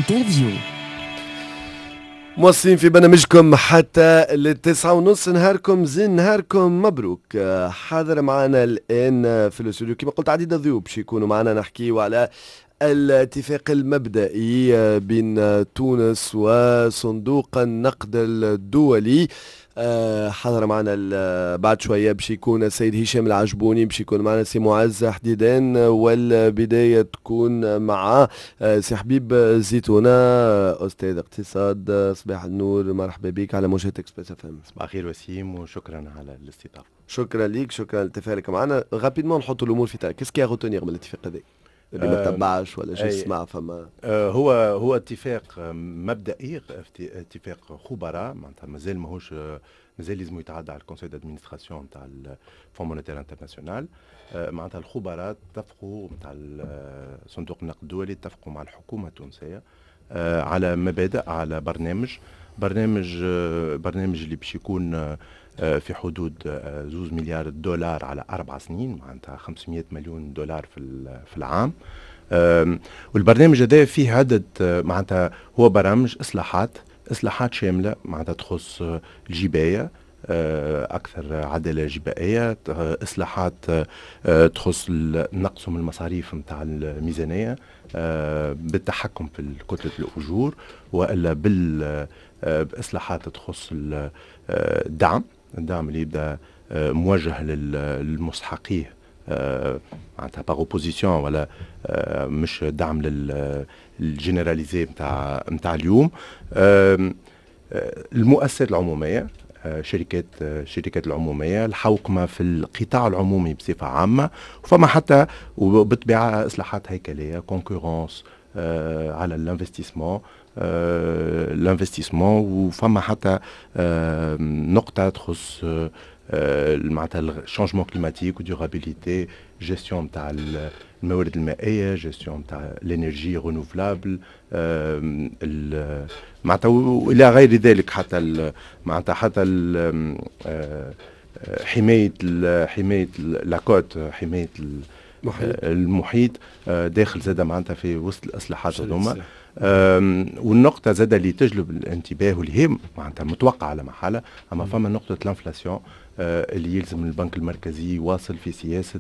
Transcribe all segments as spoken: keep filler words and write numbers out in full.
انترفيو. موصلين في برنامجكم حتى للتسعة ونص. نهاركم زين، نهاركم مبروك. حاضر معنا الآن في الاستوديو كما قلت عديد الضيوف باش يكونوا معنا نحكيوا على الاتفاق المبدئي بين تونس وصندوق النقد الدولي. حضر معنا بعد شويه باش يكون السيد هشام العجبوني، باش يكون معنا سي معز حديدان، والبدايه تكون مع سي حبيب زيتونه استاذ اقتصاد. صباح النور، مرحبا بك على موجة اكسبريس اف ام. صباح الخير وسيم، وشكرا على الاستضافه. شكرا ليك، شكرا لتفاعلك معنا. غابيدمون نحطوا الامور في تاعك. كيسكي غوتونيغ من الاتفاق هذا اللي ما تبعش ولا شو اسمع فما آه هو هو اتفاق مبدئي، اتفاق خبراء، معناتها مازال ماهوش مازال لازم يتعدى على الكونسيل دادمينستراسيون تاع الفون مونيتير انترناسيونال. آه معناتها الخبراء اتفقوا نتاع صندوق النقد الدولي اتفقوا مع الحكومه التونسيه آه على مبادئ، على برنامج برنامج آه برنامج اللي باش يكون آه في حدود زوز مليار دولار على أربع سنين، معناتها خمسمائة مليون دولار في في العام. والبرنامج هذا فيه عدة، معناتها هو برامج إصلاحات إصلاحات شاملة، معناتها تخص الجباية، أكثر عدالة جبائية، إصلاحات تخص نقص من المصاريف متاع الميزانية بالتحكم في كتلة الأجور، وإلا بالإصلاحات تخص الدعم الدعم اللي يبدا موجه للمستحقيه، معناتها باغ اوبوزيسيون، ولا مش دعم للجنراليزي نتاع نتاع اليوم. المؤسسات العموميه، شركات شركات العموميه، الحوكمه في القطاع العمومي بصفه عامه، وفما حتى وبالطبيعه اصلاحات هيكليه، كونكورونس على الانفستيسمون الانفستيسمون وفما حتى نقطة تخص معناتها الشانجمون كليماتيك وديورابيليتي، جيستيون تاع الموارد المائية، جيستيون تاع الانرجي رينوفلابل، معناتها والى غير ذلك، حتى معناتها حتى حماية حماية لاكوت، حماية المحيط, المحيط داخل زادة معناتها في وسط الإصلاحات هذوما. والنقطة زادة اللي تجلب الانتباه واللي هي معناتها متوقعة على محلها، أما فما نقطة الانفلاسيون اللي يلزم البنك المركزي يواصل في سياسة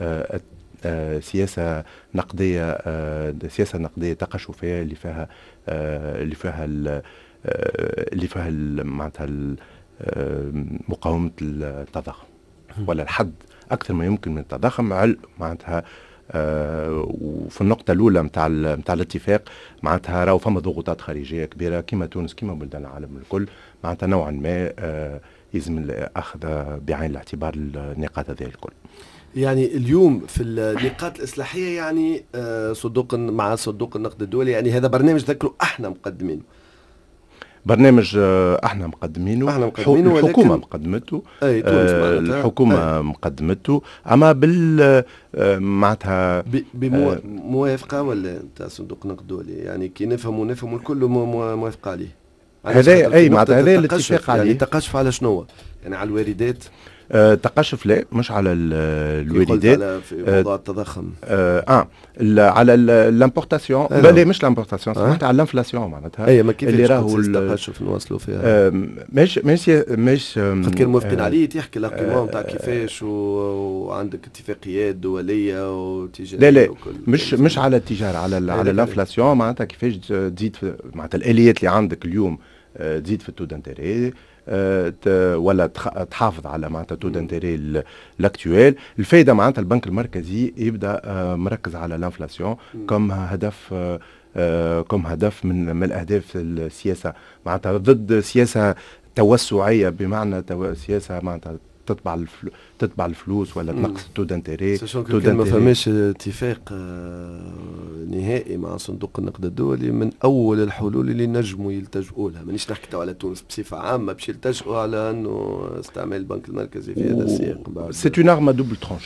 سياسة نقدية سياسة نقدية تقشفية اللي فيها اللي فيها اللي فيها معناتها مقاومة التضخم، ولا الحد أكثر ما يمكن من التضخم، معناتها. آه وفي النقطة الأولى متاع متاع الاتفاق، معناتها راهو فما ضغوطات خارجية كبيرة كما تونس كما بلدان العالم الكل، معناتها نوعا ما آه يلزم الأخذ بعين الاعتبار النقاط هذه الكل. يعني اليوم في النقاط الإصلاحية، يعني آه صندوق مع صندوق النقد الدولي، يعني هذا برنامج ذكروا احنا مقدمينه، برنامج احنا مقدمينه، احنا مقدمينه الحكومه مقدمته، اي تونس آه الحكومه أي. مقدمته، اما بال معناتها بموافقه ولا نتاع صندوق النقد الدولي، يعني كي نفهموا نفهموا الكل موافق عليه. هذا اي معناتها هذا الاتفاق عليه. يعني تقشف على شنو؟ يعني على الواردات؟ أه تقشف لا، مش على الواردات، على في موضوع التضخم. اه, آه على الامبورتاسيون، لا مش الامبورتاسيون، سمعت على الانفلاسيون، معناتها اي ما كيفاش اللي راهو التقشف نوصلوا فيها. آه مش مش مش قد كانوا موافقين آه عليه، تحكي الارقام تاع كيفاش، وعندك اتفاقيات دوليه وتجاريه. لا لا مش مش على التجاره، على على الانفلاسيون، معناتها كيفاش تزيد معناتها الاليات اللي عندك اليوم تزيد في التو دانتيري، أه ولا تحافظ على معناتها تو دانتيري الاكتويل. الفايده معناتها البنك المركزي يبدا أه مركز على الانفلاسيون كم هدف، أه كم هدف من من الاهداف السياسه، معناتها ضد سياسه توسعيه، بمعنى تو سياسه معناتها تطبع الفلو تطبع الفلوس ولا تنقص تو دانتيري. تو دانتيري ما فماش اتفاق نهائي مع صندوق النقد الدولي من اول الحلول اللي نجموا يلتجؤوا لها. مانيش نحكي على تونس بصفه عامه، باش يلتجؤوا على انه استعمال البنك المركزي في هذا السياق. سي اون ارم دوبل ترونشون،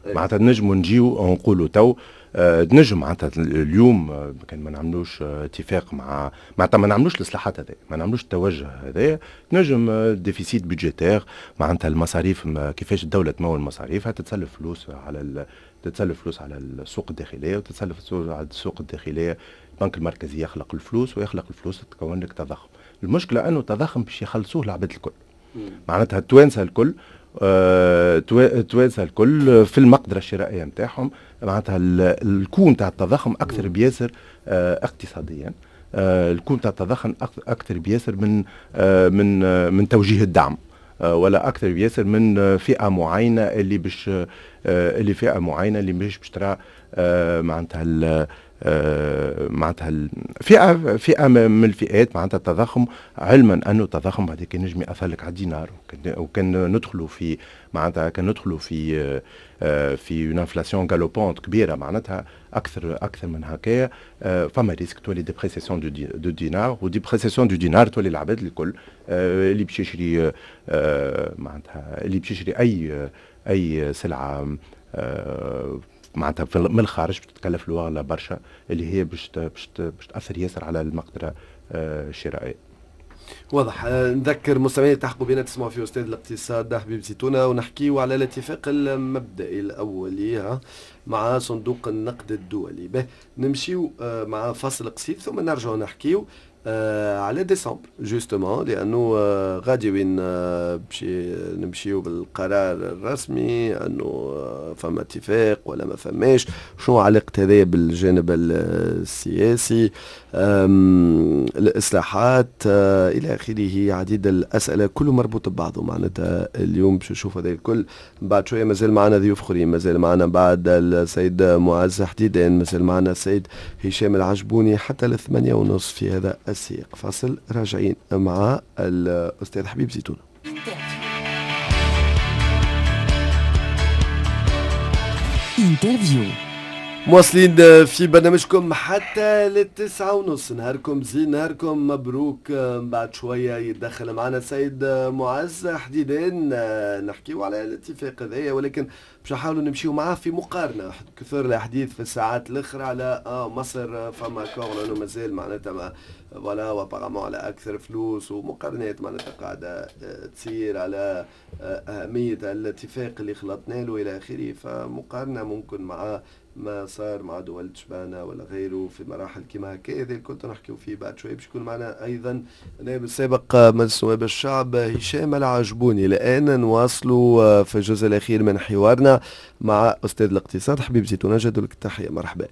معناتها نجموا نجيو نقولوا تو آه نجم معناتها اليوم آه كان ما نعملوش آه اتفاق مع معناتها ما نعملوش الاصلاحات هذه، ما نعملوش التوجه هذا، نجم آه ديفيسيت بيدجيتير معناتها المصاريف كيفاش الدوله تمول مصاريفها، تتسلف فلوس على تتسلف فلوس على السوق الداخليه وتتسلف فلوس على السوق الداخليه. البنك المركزي يخلق الفلوس ويخلق الفلوس تتكون لك تضخم. المشكله انه التضخم باش يخلصوه العباد الكل، معناتها التوانسه الكل التوانسه الكل في المقدره الشرائيه نتاعهم، معناتها الكون تاع التضخم اكثر بياسر اقتصاديا، الكون تاع التضخم اكثر بياسر من من من توجيه الدعم، ولا اكثر بياسر من فئه معينه اللي باش اللي فئه معينه اللي مش باش ترى معناتها معناتها فئه فئه من الفئات معناتها التضخم، علما انه التضخم هذاك ينجم ياثر لك على الدينار، وكان ندخلوا في معناتها كان ندخلوا في في اون انفلاسيون غالوبونت كبيره معناتها اكثر اكثر من هكايا، فما ريسك تولي ديبريسيسيون دو دينار، وديبريسيسيون دو دينار تولي العباد الكل اللي باش يشري معناتها اللي باش يشري اي اي سلعه معناتها من الخارج بتتكلف له اغلى برشا، اللي هي باش باش تاثر ياسر على المقدره الشرائيه. واضح. نذكر مستمعين تحقوا بنا تسمعوا في استاذ الاقتصاد حبيب زيتونه، ونحكيوا على الاتفاق المبدئي الاولي مع صندوق النقد الدولي. به نمشيو مع فصل قصير ثم نرجع نحكيو آه على ديسمبر جوستومون، لانه آه غادي وين آه بشي نمشيو بالقرار الرسمي انه آه فما اتفاق ولا ما فماش، شنو علاقه هذا بالجانب السياسي، الاصلاحات آه الى اخره، عديد الاسئله كله مربوط ببعضه. معناتها اليوم باش نشوف هذا الكل. بعد شويه مازال معنا ضيوف اخرين، مازال معنا بعد السيد معز حديدان، مازال معنا السيد هشام العجبوني حتى الثمانية ونصف في هذا السياق. فاصل، راجعين مع الأستاذ حبيب زيتون. انترفيو مواصلين في برنامجكم حتى للتسعة ونص. نهاركم زين، نهاركم مبروك. بعد شوية يتدخل معنا السيد معز حديدان نحكيو على الاتفاق هذايا، ولكن باش نحاولوا نمشيو معاه في مقارنة. كثر الحديث في الساعات الأخرى على آه مصر فما كور لأنه مازال معناتها ما فوالا وابارامون على أكثر فلوس، ومقارنات معناتها قاعدة تصير على أهمية الاتفاق اللي خلطنا له إلى آخره. فمقارنة ممكن مع ما صار مع دول تشبانا ولا غيره في مراحل كما هكا، هذا كنت نحكيو فيه بعد شوي. باش يكون معنا ايضا نائب السابق مجلس نواب الشعب هشام العجبوني. الان نواصلوا في الجزء الاخير من حوارنا مع استاذ الاقتصاد حبيب زيتون. جد لك التحيه، مرحبا.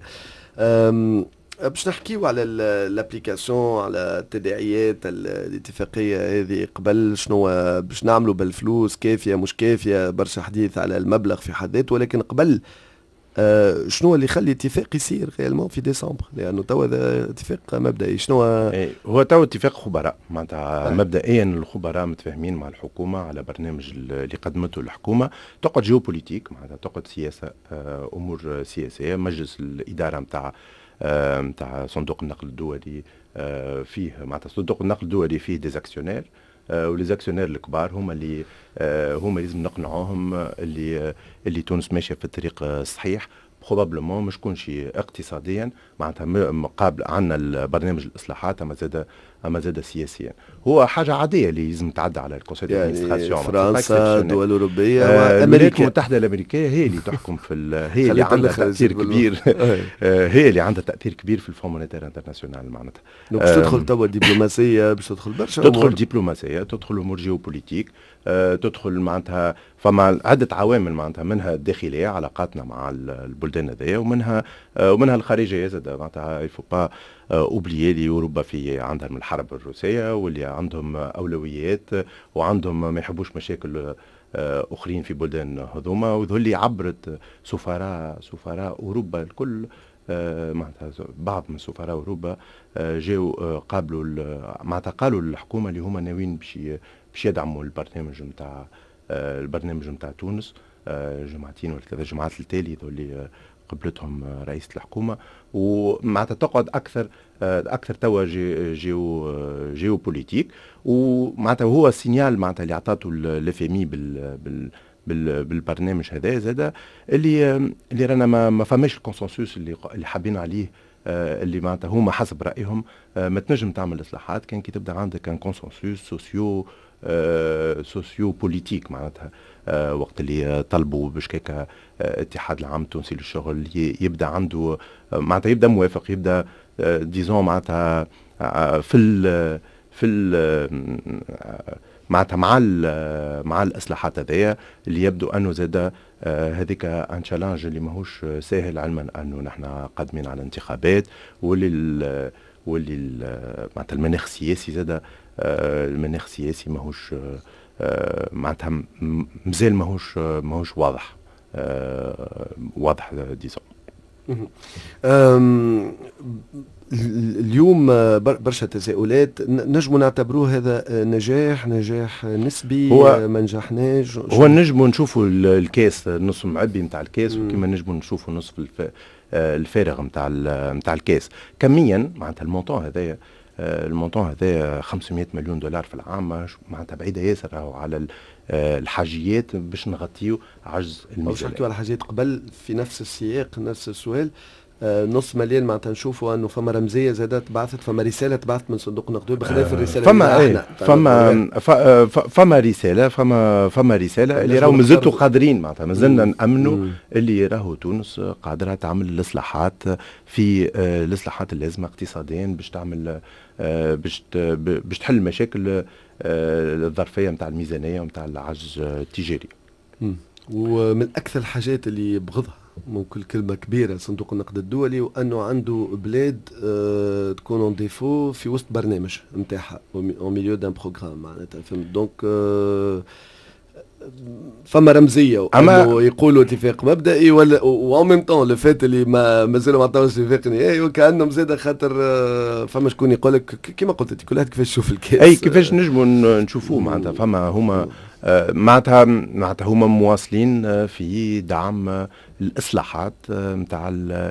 باش نحكيو على الابليكاسيون، على التداعيات الاتفاقيه هذه قبل، شنو باش نعملوا بالفلوس، كافيه مش كافيه، برشا حديث على المبلغ في حد ذاته. ولكن قبل آه شنو اللي يخلي اتفاق يصير غيالمون في ديسمبر؟ لانه توا هذا اتفاق مبدئي. شنو ايه هو توا اتفاق خبراء معناتها آه. مبدئيا الخبراء متفاهمين مع الحكومه على برنامج اللي قدمته الحكومه، تقعد جيوبوليتيك معناتها تقعد سياسه آه امور سياسيه. مجلس الاداره نتاع آه نتاع صندوق النقد الدولي آه فيه معناتها صندوق النقد الدولي فيه ديزاكسيونير، آه وليزاكسيونير الكبار هما اللي آه هما لازم نقنعوهم اللي آه اللي تونس ماشيه في الطريق الصحيح. بروبابلمون مش كون شيء اقتصاديا معناتها مقابل عندنا البرنامج الاصلاحات، اما زاد اما زاد سياسيا هو حاجه عاديه اللي لازم تعدى على الكونسيل دادمنستراسيون. يعني فرنسا، الدول الاوروبيه آه وامريكا المتحده الامريكيه هي اللي تحكم في هي اللي عندها تاثير كبير آه هي اللي عندها تاثير كبير في الفون مونيتير انترناسيونال. معناتها باش تدخل توا الدبلوماسيه، باش تدخل برشا تدخل دبلوماسيه، تدخل امور جيوبوليتيك، آه تدخل معناتها فما عده عوامل معناتها منها الداخليه علاقاتنا مع البلدان هذيا، ومنها آه ومنها الخارجيه زاد. معناتها يفو با اوبليي اللي اوروبا في عندها من الحرب الروسيه، واللي عندهم اولويات وعندهم ما يحبوش مشاكل اخرين في بلدان هذوما، وذولي عبرت سفراء سفراء اوروبا الكل معناتها بعض من سفراء اوروبا جاوا قابلوا معناتها قالوا للحكومه اللي هما ناويين باش باش يدعموا البرنامج نتاع البرنامج نتاع تونس. جمعتين ولا ثلاثه جمعات التالي ذولي قبلتهم رئيسة الحكومة، ومعناتها تقعد أكثر أكثر توا جيو جيو بوليتيك. ومعناتها هو السينيال معناتها اللي عطاته الاف ام اي بال بالبرنامج هذا زاد اللي اللي رانا ما, ما فماش الكونسنسوس اللي اللي حابين عليه، اللي معناتها هما حسب رايهم ما تنجم تعمل اصلاحات كان كي تبدا عندك ان كونسنسوس سوسيو سوسيو بوليتيك معناتها وقت اللي طلبوا باش كيكا اتحاد العام التونسي للشغل يبدا عنده معناتها يبدا موافق، يبدا ديزون معناتها في ال في ال معناتها مع مع الاصلاحات هذيا اللي يبدو انه زاد هذيك ان تشالنج اللي ماهوش ساهل، علما انه نحن قادمين على انتخابات واللي واللي معناتها المناخ السياسي زاد المناخ السياسي ماهوش معناتها مازال ماهوش ماهوش واضح واضح ديزون. اليوم برشا تساؤلات، نجموا نعتبروه هذا نجاح نجاح نسبي هو ما نجحناش؟ هو نجموا نشوفوا الكاس نصف معبي نتاع الكاس، وكما نجموا نشوفوا نصف الفارغ نتاع نتاع الكاس. كميا معناتها المونطون هذايا المونطون هذا خمسمائة مليون دولار في العام معناتها بعيده ياسر على الحاجيات باش نغطيو عجز الميزانيه. باش نحكيو على حاجات قبل في نفس السياق نفس السؤال. آه نص مليون معناتها نشوفوا انه فما رمزيه زادت بعثت، فما رساله بعثت من صندوق النقد بخلاف الرساله فما ايه فما فما رساله فما فما رساله اللي راهو مازلتوا قادرين معناتها مازلنا نامنوا اللي راهو تونس قادره تعمل الاصلاحات في آه الاصلاحات اللازمه اقتصاديا باش تعمل آه باش باش تحل مشاكل آه الظرفيه نتاع الميزانيه ونتاع العجز التجاري. ومن اكثر الحاجات اللي يبغضها ممكن كلمة كبيرة صندوق النقد الدولي، وأنه عنده بلاد اه تكون اون ديفو في وسط برنامج نتاعها اون ميليو دان بروغرام معناتها فهمت. دونك اه فما رمزية أنه يقولوا اتفاق مبدئي ولا وأو ميم طون لو فات اللي ما مازالوا ما عطاوش اتفاق نهائي، وكأنهم زاد خاطر اه فما شكون يقول لك كيما قلت انت كل واحد كيفاش تشوف الكاس. أي كيفاش نجموا نشوفوه معناتها فما هما معناتها معناتها هما مواصلين في دعم الاصلاحات نتاع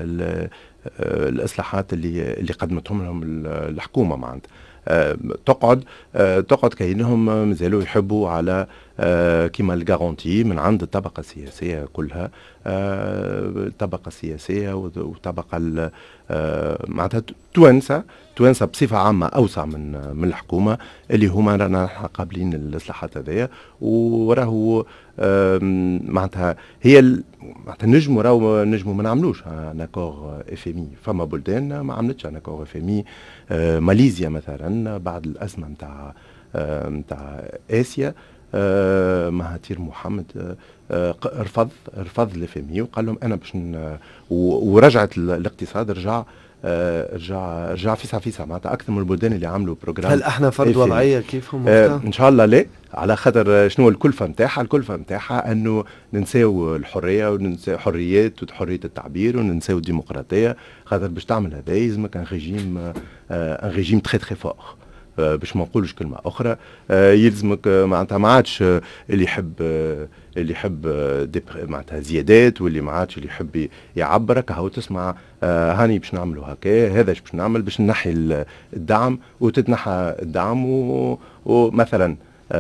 الاصلاحات اللي اللي قدمتهم لهم الحكومه معناتها تقعد تقعد كأنهم مازالوا يحبوا على كيما الجارونتي من عند الطبقه السياسيه كلها، الطبقه السياسيه والطبقه معناتها توانسه توانسه بصفه عامه اوسع من من الحكومه اللي هما رانا قابلين الاصلاحات هذيا. وراهو معناتها هي معناتها نجموا راهو نجموا ما نعملوش ان اكور اف ام اي. فما بلدان ما عملتش ان اكور اف ام اي، ماليزيا مثلا بعد الازمه نتاع نتاع اسيا مهاتير محمد رفض رفض الاف ام اي وقال لهم انا باش ورجعت الاقتصاد رجع رجع رجع فيسع فيسع معناتها اكثر من البلدان اللي عملوا بروجرام. هل احنا فرض وضعيه كيفهم؟ آه ان شاء الله لا، على خاطر شنو الكلفه نتاعها؟ الكلفه نتاعها انه ننساو الحريه وننساو حريات وحريه التعبير وننساو الديمقراطيه، خاطر باش تعمل هذا يلزمك ان ريجيم ان ريجيم تري تري فور باش ما نقولش كلمه اخرى. يلزمك معناتها ما عادش اللي يحب اللي يحب معناتها زيادات واللي ما عادش اللي يحب يعبرك هاو تسمع هاني باش نعملوا هكا، هذا باش نعمل باش نحي الدعم وتتنحى الدعم. ومثلا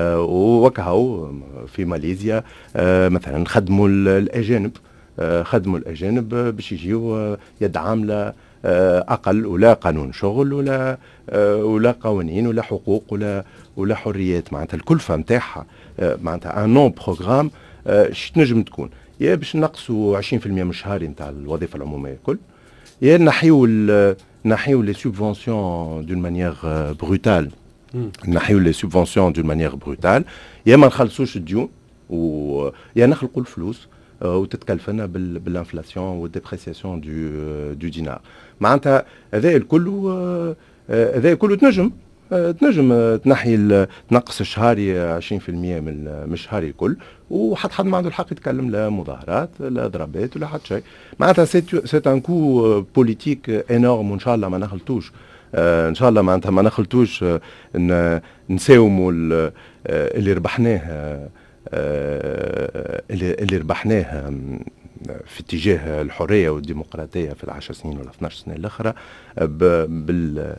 وكهو في ماليزيا مثلا خدموا الاجانب خدموا الاجانب باش يجيو يد عامله اقل، ولا قانون شغل ولا ولا قوانين ولا حقوق ولا ولا حريات. معناتها الكلفه نتاعها معناتها ان نون بروغرام اش تنجم تكون يا باش نقصوا عشرين بالمئة من الشهري نتاع الوظيفه العموميه الكل، يا نحيو نحيو لي سوبفونسيون دون مانيير بروتال نحيو لي سوبفونسيون دون مانيير بروتال، يا ما نخلصوش الديون ويا نخلقوا الفلوس وتتكلفنا بالانفلاسيون والديبريسياسيون دو دو دينار. معناتها هذا الكل هذا الكل تنجم تنجم تنحي تنقص الشهري عشرين بالمئة من الشهري الكل، وحد حد ما عنده الحق يتكلم لا مظاهرات لا ضربات ولا حتى شيء. معناتها سيت ان كو بوليتيك انورم، وان شاء الله ما نخلطوش ان شاء الله معناتها ما نخلطوش نساوموا اللي ربحناه اللي اللي ربحناه في اتجاه الحريه والديمقراطيه في العشر سنين ولا اثناش سنه الاخرى بال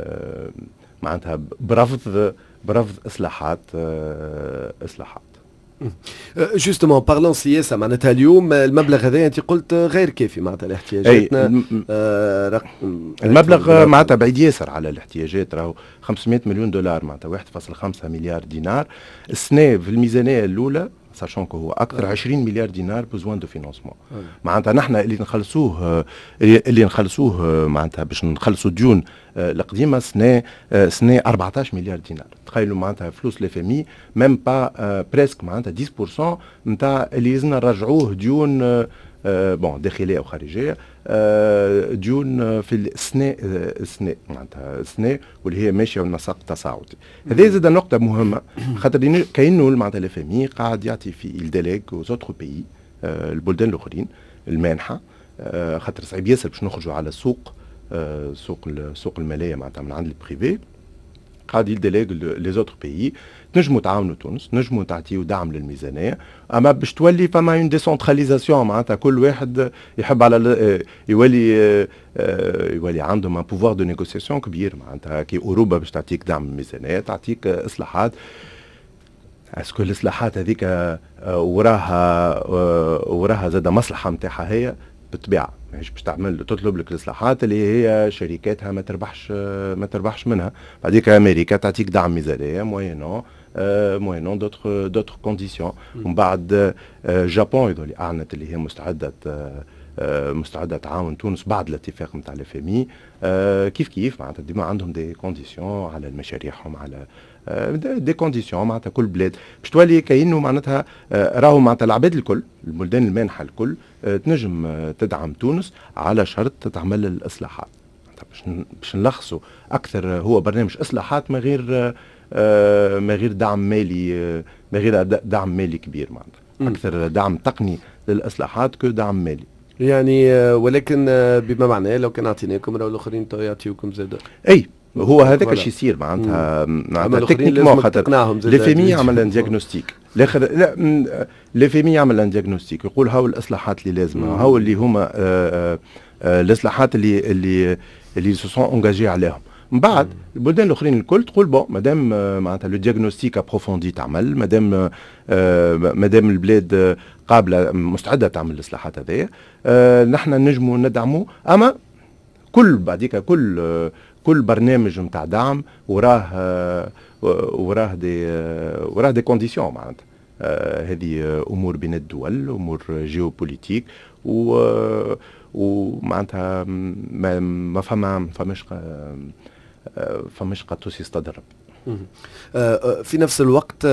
معناتها برفض برفض اصلاحات اصلاحات جوستومون بارلون سياسه معناتها اليوم المبلغ هذا انت قلت غير كافي معناتها لاحتياجاتنا. آه رقم المبلغ معناتها بعيد ياسر على الاحتياجات، راهو خمسمائة مليون دولار معناتها واحد فاصلة خمسة مليار دينار السنه في الميزانيه الاولى، ساشون هو اكثر عشرين مليار دينار بوزوان دو فينانسمون. معناتها نحن اللي نخلصوه اللي نخلصوه معناتها باش نخلصوا ديون القديمه سنه سنه أربعطاش مليار دينار. تخيلوا معناتها فلوس الاف ام اي ميم با بريسك معناتها عشرة بالمئة نتاع اللي لازمنا نرجعوه ديون بون داخليه وخارجيه، ديون في السنه السنه معناتها السنه واللي هي ماشيه والنسق تصاعدي. هذه زاد نقطه مهمه خاطر كاينو معناتها الاف ام اي قاعد يعطي في الديليغ وزوتر بيي البلدان الاخرين المانحه، خاطر صعيب ياسر باش نخرجوا على السوق سوق سوق الماليه معناتها من عند البريفي، قاعد يديليغ لي زوتر بيي. نجموا تعاونوا تونس، نجموا تعطيو دعم للميزانيه، اما باش تولي فما اون ديسونتراليزاسيون معناتها كل واحد يحب على يولي يولي عندهم ان بوفوار دو نيغوسياسيون كبير معناتها كي اوروبا باش تعطيك دعم الميزانيه تعطيك اصلاحات. اسكو الاصلاحات هذيك وراها وراها زاد مصلحه نتاعها هي بالطبيعه، ماهيش باش تعمل تطلب لك الاصلاحات اللي هي شركاتها ما تربحش ما تربحش منها. بعديك امريكا تعطيك دعم ميزانيه موينو موينو دوتر دوتر كونديسيون، ومن بعد جابون يظهر اعلنت اللي هي مستعده مستعده تعاون تونس بعد الاتفاق نتاع الاف ام اي. كيف كيف معناتها ديما عندهم دي كونديسيون على مشاريعهم، على دي كونديسيون معناتها كل بلاد باش تولي كاينه معناتها راهو معناتها العباد الكل البلدان المانحه الكل تنجم تدعم تونس على شرط تعمل الاصلاحات. باش باش نلخصوا اكثر هو برنامج اصلاحات ما غير ما غير دعم مالي ما غير دعم مالي كبير معناتها، اكثر دعم تقني للاصلاحات كو دعم مالي يعني. ولكن بما معناه لو كان اعطيناكم راهو الاخرين تو يعطيوكم زاد. اي هو هذاك الشيء يصير معناتها معناتها تكنيكمون خاطر لافيمي عمل ان دياغنوستيك الاخر لا لافيمي يعمل ان دياغنوستيك يقول هاو الاصلاحات اللي لازمه، هاو اللي هما الاصلاحات اللي اللي اللي سو سون انجاجي عليهم. من بعد البلدان الاخرين الكل تقول بون مادام معناتها لو دياغنوستيك ابروفوندي تعمل، مادام مادام البلاد قابله مستعده تعمل الاصلاحات هذيا، نحن نجموا ندعموا. اما كل بعديك كل كل برنامج نتاع دعم وراه وراه دي وراه دي كونديسيون معناتها هذه امور بين الدول، امور جيوبوليتيك، و ومعناتها ما ما فما فماش فماش قطوس يستضرب. في نفس الوقت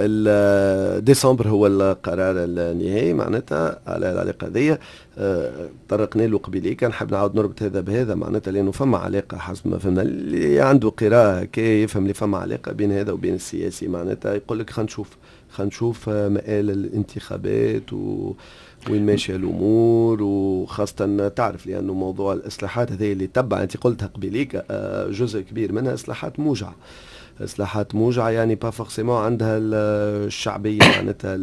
ديسمبر هو القرار النهائي معناتها على العلاقه هذه، طرقنا له قبيلي كان حاب نعاود نربط هذا بهذا معناتها لانه فما علاقه حسب ما فهمنا. اللي عنده قراءه كي يفهم اللي فما علاقه بين هذا وبين السياسي معناتها يقول لك خلينا نشوف خلينا نشوف مآل الانتخابات و وين ماشيه الامور، وخاصه تعرف لانه موضوع الاصلاحات هذه اللي تبع انت قلتها قبيليك جزء كبير منها اصلاحات موجعه اصلاحات موجعه يعني با فورسيمون عندها الشعبيه معناتها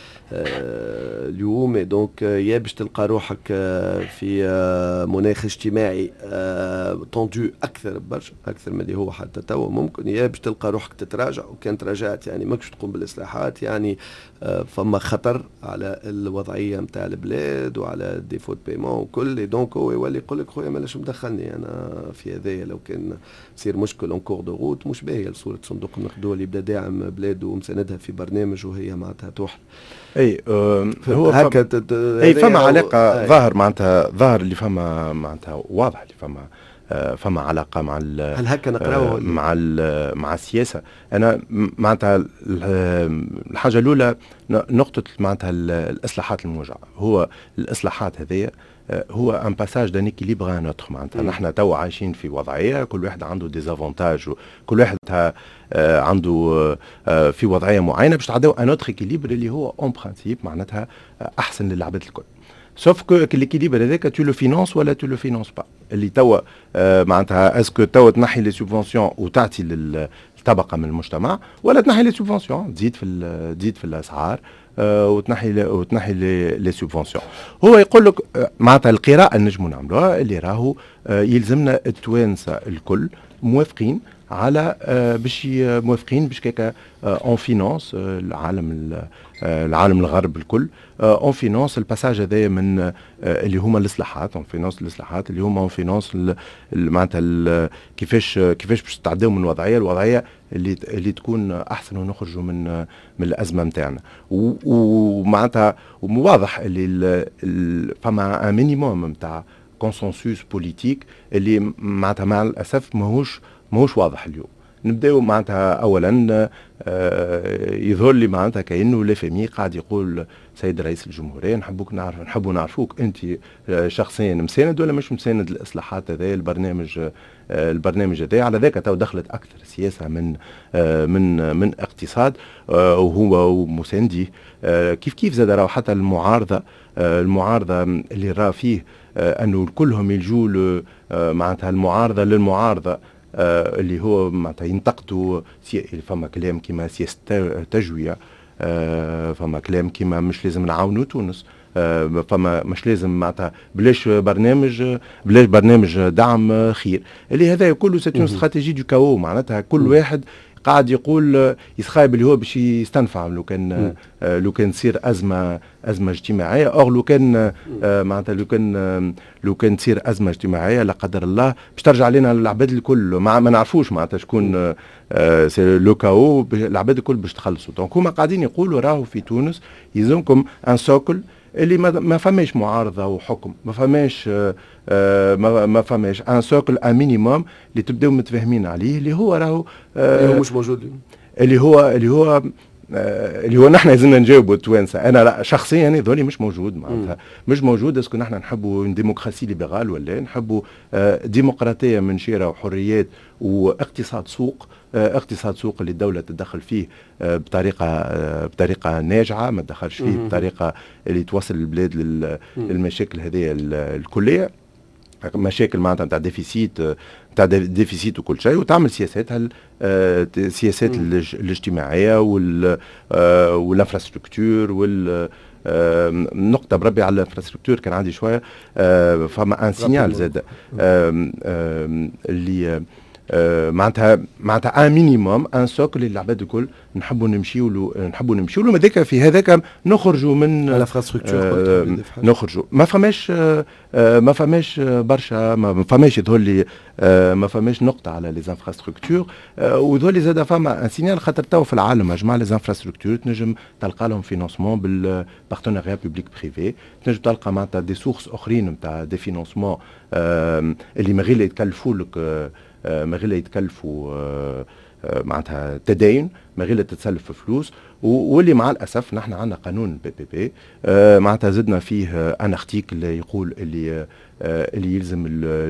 اليوم. دونك يا باش تلقى روحك في مناخ اجتماعي طوندو اكثر برشا اكثر من اللي هو حتى تو ممكن، يا باش تلقى روحك تتراجع، وكان تراجعت يعني ماكش تقوم بالاصلاحات يعني فما خطر على الوضعيه نتاع البلاد وعلى ديفو دو بيمون وكل. دونك هو يولي يقول لك خويا مالاش مدخلني انا في هذايا، لو كان يصير مشكل اون كور دو روت مش باهيه صورة صندوق النقد الدولي بدا داعم بلاده ومساندها في برنامج وهي معناتها توحل. اي آه هو هكا اي فما علاقه آه ظاهر معناتها ظاهر اللي فما معناتها واضح اللي فما آه فما علاقه مع هل هكا نقراوه آه مع مع السياسه. انا معناتها الحاجه الاولى نقطه معناتها الاصلاحات الموجعه، هو الاصلاحات هذه هو ان باساج دان اكيليبر ان اوتر معناتها نحن تو عايشين في وضعيه كل واحد عنده ديزافونتاج وكل واحد عنده في وضعيه معينه باش تعداو ان اوتر اكيليبر اللي هو اون برانسيب معناتها احسن للعباد الكل. سوف كو ليكيليبر هذاك تو لو فينانس ولا تو لو فينانس با، اللي توا معناتها اسكو توا تنحي لي سوبفونسيون وتعطي للطبقه من المجتمع، ولا تنحي لي سوبفونسيون تزيد في تزيد في الاسعار وتنحي وتنحي لي سوبفونسيون. هو يقول لك معناتها القراءه نجموا نعملوها اللي راهو يلزمنا التوانسه الكل موافقين على باش موافقين باش كيكا اون فينانس العالم العالم الغرب الكل اون فينانس الباساج هذايا من اللي هما الاصلاحات، اون فينانس الاصلاحات اللي هما اون فينانس معناتها كيفاش كيفاش باش تعداو من الوضعيه الوضعيه اللي اللي تكون احسن ونخرجوا من من الازمه نتاعنا. ومعناتها واضح اللي فما ان مينيموم نتاع كونسنسوس بوليتيك اللي معناتها مع الاسف ماهوش ماهوش واضح اليوم. نبداو معناتها اولا آه يظهر لي معناتها كانه لافامي قاعد يقول سيد رئيس الجمهوريه نحبوك نعرف نحبوا نعرفوك انت شخصيا مساند ولا مش مساند الاصلاحات هذا البرنامج آه البرنامج هذا. على ذاك تو دخلت اكثر سياسه من آه من من اقتصاد آه وهو ومساندي آه كيف كيف زاد راهو حتى المعارضه آه المعارضه اللي راه فيه آه انه كلهم يلجوا آه معناتها المعارضه للمعارضه آه اللي هو معناتها ينتقدوا فما كلام كيما سياسه تجويه آه فما كلام كيما مش لازم نعاونوا تونس آه فما مش لازم معناتها بلاش برنامج بلاش برنامج دعم خير اللي هذا كله سيت اون استراتيجي دو كاو. معناتها كل واحد قاعد يقول يسخايب اللي هو باش يستنفع لو كان آه لو كان تصير ازمه ازمه اجتماعيه اور لو كان آه معناتها لو كان آه لو كان تصير ازمه اجتماعيه لا قدر الله باش ترجع علينا العباد الكل ما, ما نعرفوش معناتها شكون آه سي لو كاو العباد الكل باش تخلصوا. دونك هما قاعدين يقولوا راهو في تونس يلزمكم ان سوكل اللي ما, ما فماش معارضه وحكم ما فماش آه آه ما, ما فماش ان سوكل ان مينيموم اللي تبداو متفاهمين عليه اللي هو راهو آه اللي هو مش موجود اللي هو اللي هو آه اللي هو نحن لازمنا نجاوبوا التوانسه. انا لا شخصيا هذولي مش موجود معناتها مش موجود. اسكو نحن نحبوا ديمقراطيه ليبرال ولا نحبوا آه ديمقراطيه منشيره وحريات واقتصاد سوق آه اقتصاد سوق اللي الدوله تتدخل فيه آه بطريقه آه بطريقه ناجعه ما تدخلش فيه بطريقه اللي توصل البلاد للمشاكل هذه الكليه مشاكل معناتها نتاع ديفيسيت نتاع ديفيسيت وكل شيء وتعمل سياساتها السياسات الاجتماعيه وال والانفراستركتور وال نقطة بربي على الانفراستركتور كان عندي شوية فما ان سينيال زاد اللي معناتها معناتها ان مينيموم ان سوكل اللي العباد الكل نحبوا نمشيوا له نحبوا نمشيوا له هذاك في هذاك نخرجوا من الانفراستركتور نخرجوا ما فماش ما فماش برشا ما فماش يظهر لي ما فماش نقطة على لي انفراستركتور ويظهر لي زاد فما ان سينيال خاطر تو في العالم مجموعة لي انفراستركتور تنجم تلقى لهم فينانسمون بالبارتناريا بوبليك بريفي تنجم تلقى معناتها دي سورس اخرين نتاع دي فينانسمون اللي ما غير يتكلفوا لك ما غير يتكلفوا معناتها تداين ما غير تتسلف فلوس واللي مع الاسف نحن عندنا قانون بي بي بي معناتها زدنا فيه ان ارتيكل يقول اللي اللي يلزم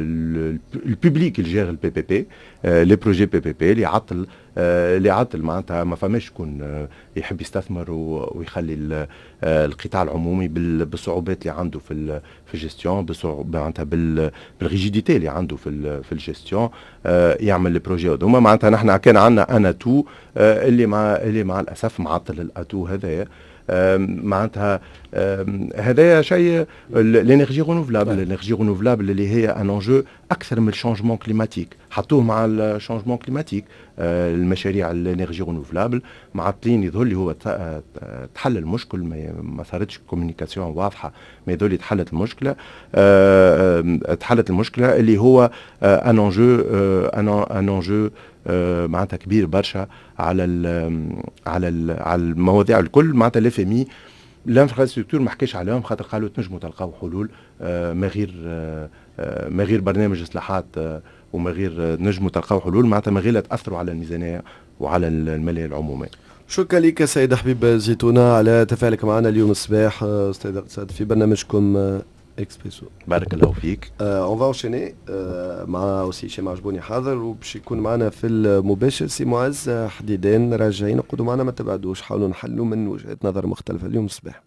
الببليك اللي جير البي بي بي لي بروجي بي بي بي اللي يعطل اللي يعطل معناتها ما فماش شكون يحب يستثمر ويخلي القطاع العمومي بالصعوبات اللي عنده في في الجيستيون معناتها بالريجيديتي اللي عنده في في الجيستيون يعمل لي بروجي هذوما. معناتها نحن كان عندنا ان اتو اللي مع اللي مع الاسف معطل الاتو هذايا معناتها هذايا شيء الانرجي رونوفلابل الانرجي رونوفلابل اللي هي ان انجو اكثر من الشونجمون كليماتيك حطوه مع الشونجمون كليماتيك المشاريع الانرجي رونوفلابل معطلين يظهر لي هو تحل المشكل ما صارتش كوميونيكاسيون واضحه ما يظهر لي تحلت المشكله تحلت المشكله اللي هو ان انجو ان انجو معناتها كبير برشا على ال على ال على المواضيع الكل. معناتها الاف ام اي الانفراستركتور ما حكاش عليهم خاطر قالوا تنجموا تلقاو حلول ما غير ما غير برنامج اصلاحات وما غير نجموا تلقاو حلول معناتها ما غير تاثروا على الميزانيه وعلى الماليه العموميه. شكرا لك سيد حبيب زيتونه على تفاعلك معنا اليوم الصباح استاذ اقتصاد في برنامجكم اكسبريسو. بارك الله فيك. اون فا انشيني مع اوسي شي معجبوني حاضر وباش يكون معنا في المباشر سي معز حديدان راجعين نقعدوا معنا ما تبعدوش حاولوا نحلوا من وجهات نظر مختلفه اليوم الصباح.